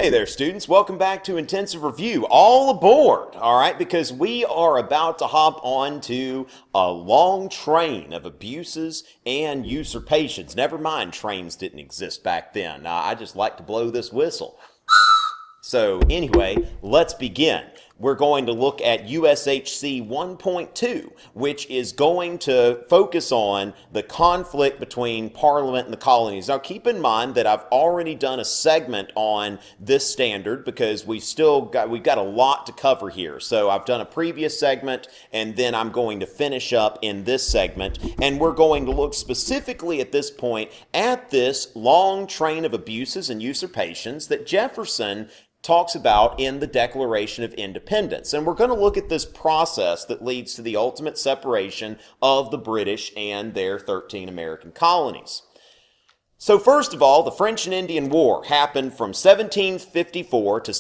Hey there, students. Welcome back to Intensive Review. All aboard, all right, because we are about to hop on to a long train of abuses and usurpations. Never mind, trains didn't exist back then. I just like to blow this whistle. So anyway, let's begin. We're going to look at USHC 1.2, which is going to focus on the conflict between Parliament and the colonies. Now, keep in mind that I've already done a segment on this standard because we've got a lot to cover here. So I've done a previous segment, and then I'm going to finish up in this segment, and we're going to look specifically at this point at this long train of abuses and usurpations that Jefferson talks about in the Declaration of Independence. And we're going to look at this process that leads to the ultimate separation of the British and their 13 American colonies. So first of all, the French and Indian War happened from 1754 to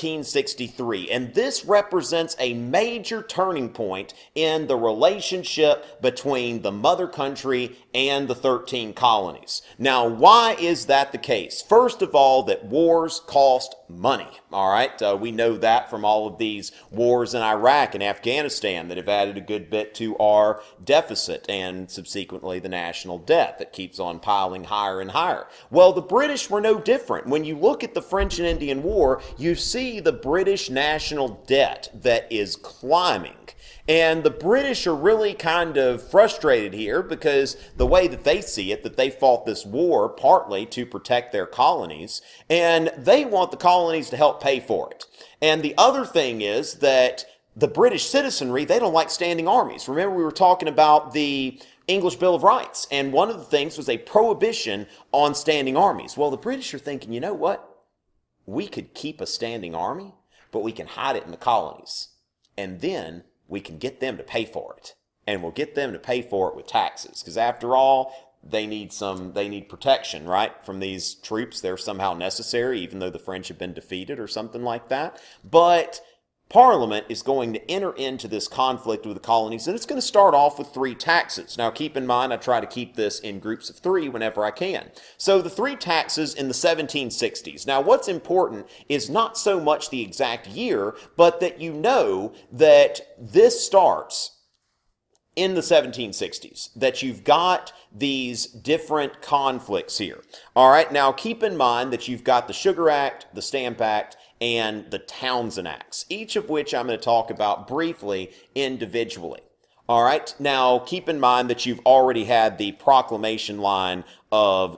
1763, and this represents a major turning point in the relationship between the mother country and the 13 colonies. Now, why is that the case? First of all, that wars cost money, all right? We know that from all of these wars in Iraq and Afghanistan that have added a good bit to our deficit and subsequently the national debt that keeps on piling higher and higher. Well, the British were no different. When you look at the French and Indian War, you see the British national debt that is climbing. And the British are really kind of frustrated here because the way that they see it, that they fought this war partly to protect their colonies, and they want the colonies to help pay for it. And the other thing is that the British citizenry, they don't like standing armies. Remember, we were talking about the English Bill of Rights, and one of the things was a prohibition on standing armies. Well, the British are thinking, you know what? We could keep a standing army, but we can hide it in the colonies. And then we can get them to pay for it. And we'll get them to pay for it with taxes. Because after all, they need protection, right? From these troops. They're somehow necessary, even though the French have been defeated or something like that. But Parliament is going to enter into this conflict with the colonies, and it's going to start off with 3 taxes. Now, keep in mind, I try to keep this in groups of 3 whenever I can. So the 3 taxes in the 1760s. Now, what's important is not so much the exact year, but that you know that this starts in the 1760s, that you've got these different conflicts here. All right, now keep in mind that you've got the Sugar Act, the Stamp Act, and the Townshend Acts, each of which I'm going to talk about briefly individually. All right, now keep in mind that you've already had the proclamation line of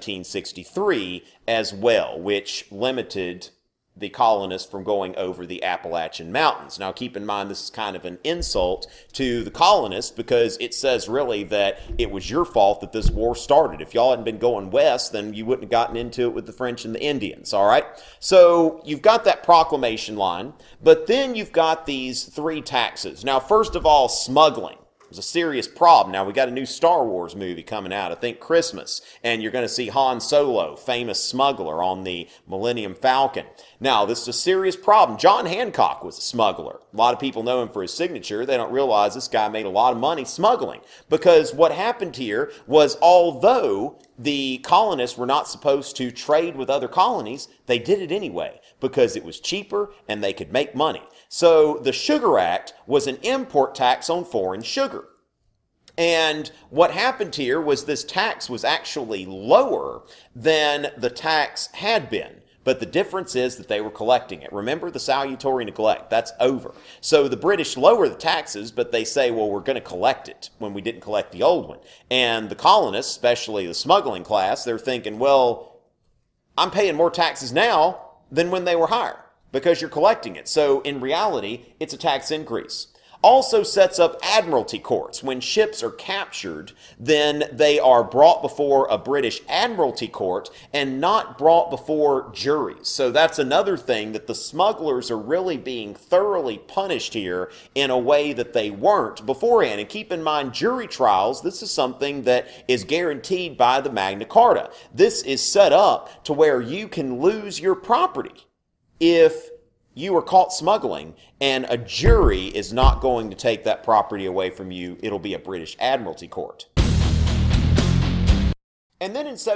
1763 as well, which limited the colonists from going over the Appalachian Mountains. Now, keep in mind, this is kind of an insult to the colonists because it says really that it was your fault that this war started. If y'all hadn't been going west, then you wouldn't have gotten into it with the French and the Indians, all right? So you've got that proclamation line, but then you've got these 3 taxes. Now, first of all, smuggling. It was a serious problem. Now, we got a new Star Wars movie coming out, I think Christmas, and you're going to see Han Solo, famous smuggler on the Millennium Falcon. Now, this is a serious problem. John Hancock was a smuggler. A lot of people know him for his signature. They don't realize this guy made a lot of money smuggling, because what happened here was, although the colonists were not supposed to trade with other colonies, they did it anyway because it was cheaper and they could make money. So the Sugar Act was an import tax on foreign sugar. And what happened here was this tax was actually lower than the tax had been. But the difference is that they were collecting it. Remember the salutary neglect? That's over. So the British lower the taxes, but they say, well, we're going to collect it when we didn't collect the old one. And the colonists, especially the smuggling class, they're thinking, well, I'm paying more taxes now than when they were higher because you're collecting it. So in reality, it's a tax increase. Also sets up admiralty courts. When ships are captured, then they are brought before a British admiralty court and not brought before juries. So that's another thing, that the smugglers are really being thoroughly punished here in a way that they weren't beforehand. And keep in mind, jury trials, this is something that is guaranteed by the Magna Carta. This is set up to where you can lose your property if you are caught smuggling, and a jury is not going to take that property away from you. It'll be a British Admiralty court. And then in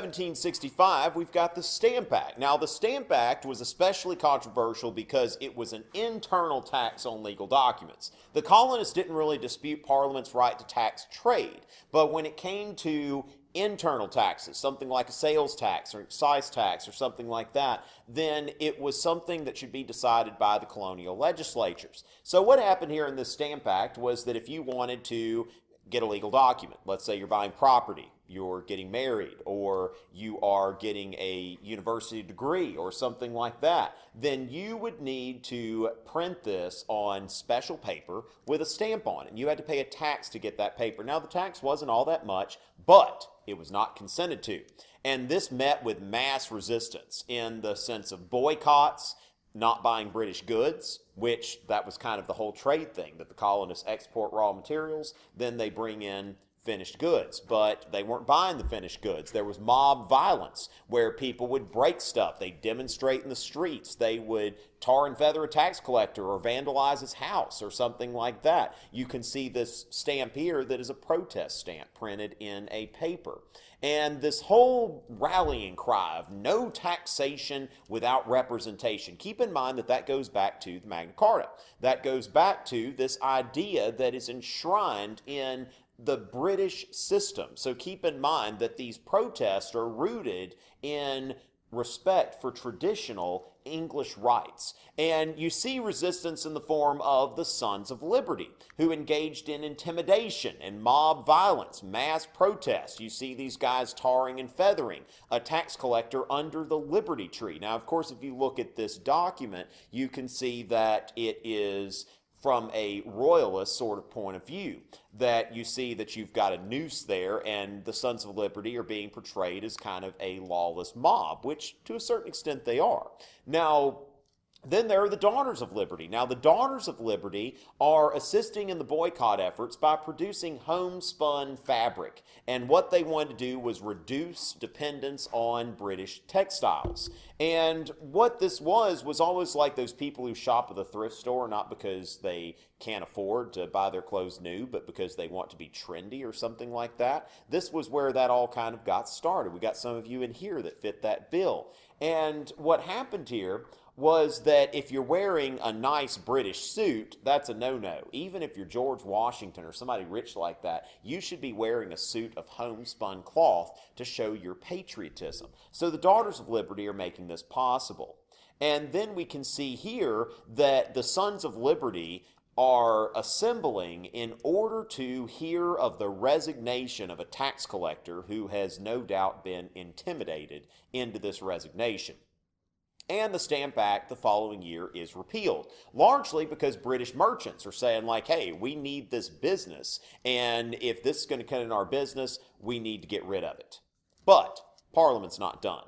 1765, we've got the Stamp Act. Now, the Stamp Act was especially controversial because it was an internal tax on legal documents. The colonists didn't really dispute Parliament's right to tax trade, but when it came to internal taxes, something like a sales tax or excise tax or something like that, then it was something that should be decided by the colonial legislatures. So what happened here in this Stamp Act was that if you wanted to get a legal document, let's say you're buying property, you're getting married, or you are getting a university degree or something like that, then you would need to print this on special paper with a stamp on it. You had to pay a tax to get that paper. Now, the tax wasn't all that much, but it was not consented to. And this met with mass resistance in the sense of boycotts, not buying British goods, which that was kind of the whole trade thing, that the colonists export raw materials, then they bring in finished goods, but they weren't buying the finished goods. There was mob violence where people would break stuff. They'd demonstrate in the streets. They would tar and feather a tax collector or vandalize his house or something like that. You can see this stamp here that is a protest stamp printed in a paper. And this whole rallying cry of no taxation without representation, keep in mind that that goes back to the Magna Carta. That goes back to this idea that is enshrined in the British system. So keep in mind that these protests are rooted in respect for traditional English rights. And you see resistance in the form of the Sons of Liberty, who engaged in intimidation and mob violence, mass protests. You see these guys tarring and feathering a tax collector under the Liberty Tree. Now, of course, if you look at this document, you can see that it is from a royalist sort of point of view, that you see that you've got a noose there and the Sons of Liberty are being portrayed as kind of a lawless mob, which to a certain extent they are. Now, then there are the Daughters of Liberty. Now, the Daughters of Liberty are assisting in the boycott efforts by producing homespun fabric. And what they wanted to do was reduce dependence on British textiles. And what this was always like those people who shop at the thrift store, not because they can't afford to buy their clothes new, but because they want to be trendy or something like that. This was where that all kind of got started. We got some of you in here that fit that bill. And what happened here was that if you're wearing a nice British suit, that's a no-no. Even if you're George Washington or somebody rich like that, you should be wearing a suit of homespun cloth to show your patriotism. So the Daughters of Liberty are making this possible. And then we can see here that the Sons of Liberty are assembling in order to hear of the resignation of a tax collector who has no doubt been intimidated into this resignation. And the Stamp Act the following year is repealed, largely because British merchants are saying like, hey, we need this business, and if this is going to cut in our business, we need to get rid of it. But Parliament's not done.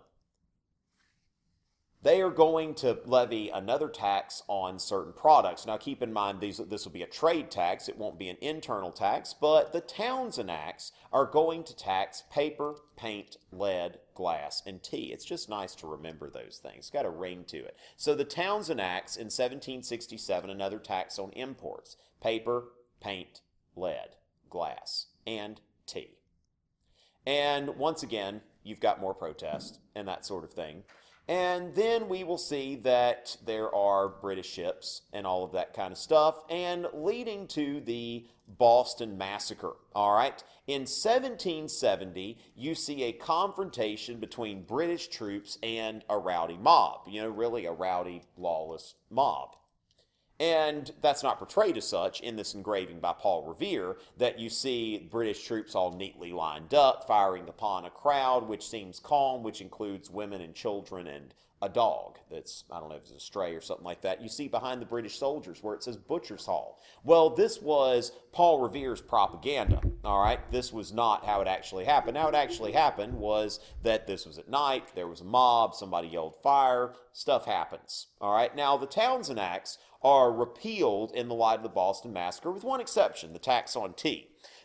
They are going to levy another tax on certain products. Now keep in mind this will be a trade tax, it won't be an internal tax, but the Townshend Acts are going to tax paper, paint, lead, glass, and tea. It's just nice to remember those things. It's got a ring to it. So the Townshend Acts in 1767, another tax on imports, paper, paint, lead, glass, and tea. And once again, you've got more protest and that sort of thing. And then we will see that there are British ships and all of that kind of stuff, and leading to the Boston Massacre, all right? In 1770, you see a confrontation between British troops and a rowdy mob, really a rowdy, lawless mob. And that's not portrayed as such in this engraving by Paul Revere, that you see British troops all neatly lined up, firing upon a crowd which seems calm, which includes women and children and a dog that's, I don't know if it's a stray or something like that. You see behind the British soldiers where it says Butcher's Hall. Well, this was Paul Revere's propaganda, all right? This was not how it actually happened. How it actually happened was that this was at night, there was a mob, somebody yelled fire, stuff happens, all right? Now, the Townshend Acts are repealed in the light of the Boston Massacre, with one exception, the tax on tea.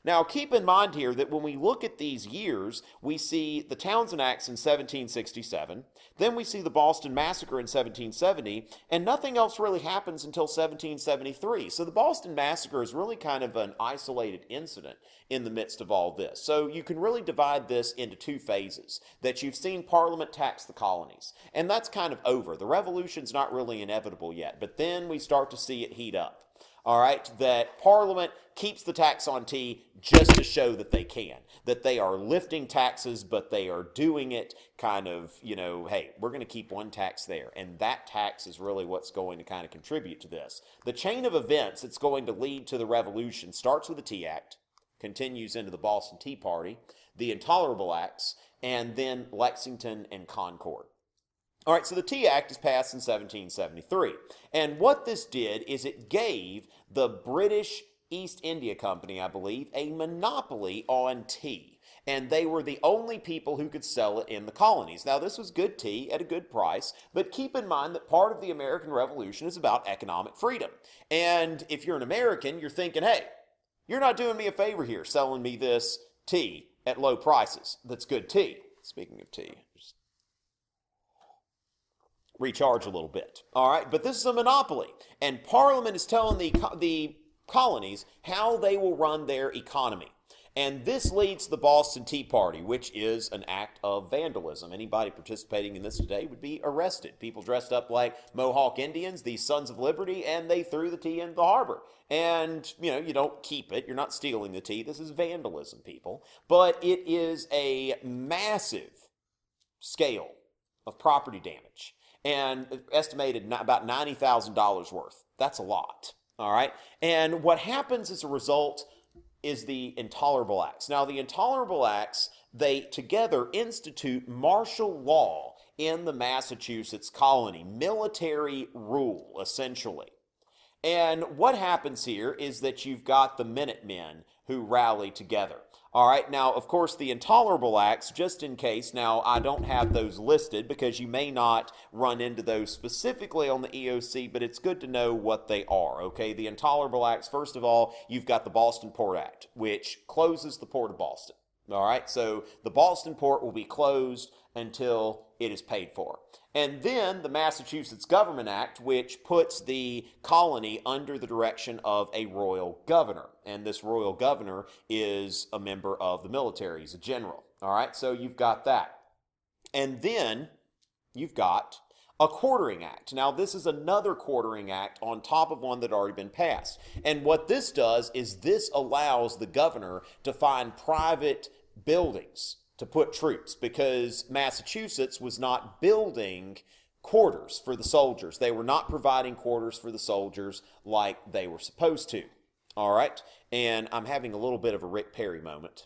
Now, keep in mind here that when we look at these years, we see the Townsend Acts in 1767, then we see the Boston Massacre in 1770, and nothing else really happens until 1773. So the Boston Massacre is really kind of an isolated incident in the midst of all this. So you can really divide this into two phases, that you've seen Parliament tax the colonies, and that's kind of over. The revolution's not really inevitable yet, but then we start to see it heat up. All right, that Parliament keeps the tax on tea just to show that they can, that they are lifting taxes, but they are doing it kind of, hey, we're going to keep one tax there. And that tax is really what's going to kind of contribute to this. The chain of events that's going to lead to the revolution starts with the Tea Act, continues into the Boston Tea Party, the Intolerable Acts, and then Lexington and Concord. All right, so the Tea Act is passed in 1773. And what this did is it gave the British East India Company, I believe, a monopoly on tea. And they were the only people who could sell it in the colonies. Now, this was good tea at a good price, but keep in mind that part of the American Revolution is about economic freedom. And if you're an American, you're thinking, hey, you're not doing me a favor here selling me this tea at low prices. That's good tea. Speaking of tea, just recharge a little bit. All right, but this is a monopoly, and Parliament is telling the colonies how they will run their economy. And this leads to the Boston Tea Party, which is an act of vandalism. Anybody participating in this today would be arrested. People dressed up like Mohawk Indians, the Sons of Liberty, and they threw the tea into the harbor. And, you don't keep it. You're not stealing the tea. This is vandalism, people. But it is a massive scale of property damage, and estimated about $90,000 worth. That's a lot, all right? And what happens as a result is the Intolerable Acts. Now, the Intolerable Acts, they together institute martial law in the Massachusetts colony, military rule, essentially. And what happens here is that you've got the Minutemen who rally together. All right, now, of course, the Intolerable Acts, just in case, now, I don't have those listed because you may not run into those specifically on the EOC, but it's good to know what they are, okay? The Intolerable Acts, first of all, you've got the Boston Port Act, which closes the Port of Boston. All right, so the Boston port will be closed until it is paid for. And then the Massachusetts Government Act, which puts the colony under the direction of a royal governor. And this royal governor is a member of the military. He's a general. All right, so you've got that. And then you've got a quartering act. Now, this is another quartering act on top of one that had already been passed. And what this does is this allows the governor to find private buildings to put troops, because Massachusetts was not building quarters for the soldiers. They were not providing quarters for the soldiers like they were supposed to. All right? And I'm having a little bit of a Rick Perry moment.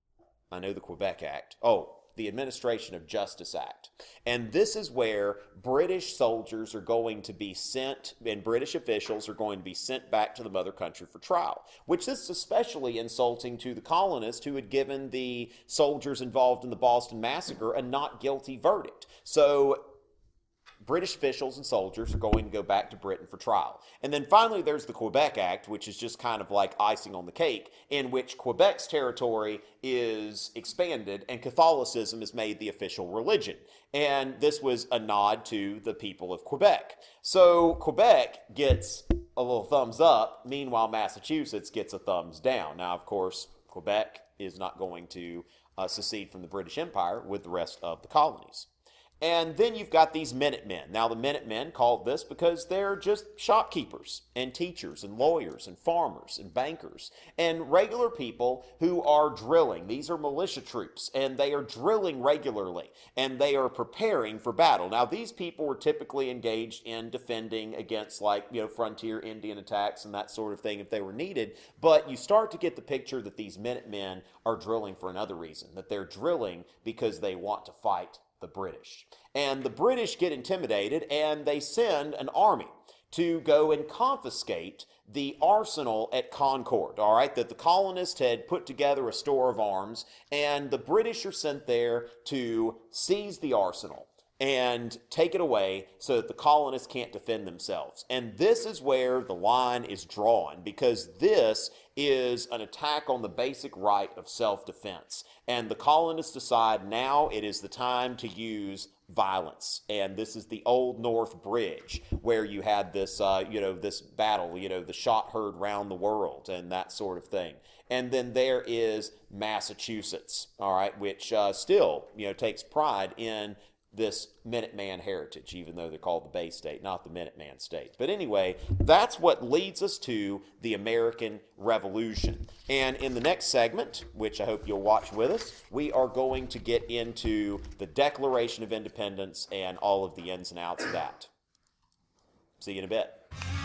I know the Quebec Act. The Administration of Justice Act. And this is where British soldiers are going to be sent, and British officials are going to be sent back to the mother country for trial, which this is especially insulting to the colonists who had given the soldiers involved in the Boston Massacre a not guilty verdict. So British officials and soldiers are going to go back to Britain for trial. And then finally there's the Quebec Act, which is just kind of like icing on the cake, in which Quebec's territory is expanded and Catholicism is made the official religion. And this was a nod to the people of Quebec. So Quebec gets a little thumbs up, meanwhile Massachusetts gets a thumbs down. Now, of course, Quebec is not going to secede from the British Empire with the rest of the colonies. And then you've got these Minutemen. Now, the Minutemen called this because they're just shopkeepers and teachers and lawyers and farmers and bankers and regular people who are drilling. These are militia troops, and they are drilling regularly, and they are preparing for battle. Now, these people were typically engaged in defending against, frontier Indian attacks and that sort of thing if they were needed. But you start to get the picture that these Minutemen are drilling for another reason, that they're drilling because they want to fight the British. And the British get intimidated, and they send an army to go and confiscate the arsenal at Concord, all right, that the colonists had put together a store of arms, and the British are sent there to seize the arsenal and take it away so that the colonists can't defend themselves. And this is where the line is drawn, because this is an attack on the basic right of self-defense. And the colonists decide now it is the time to use violence. And this is the Old North Bridge, where you had this, this battle, the shot heard round the world and that sort of thing. And then there is Massachusetts, all right, which still, takes pride in this Minuteman heritage, even though they're called the Bay State, not the Minuteman State. But anyway, that's what leads us to the American Revolution. And in the next segment, which I hope you'll watch with us, we are going to get into the Declaration of Independence and all of the ins and outs of that. See you in a bit.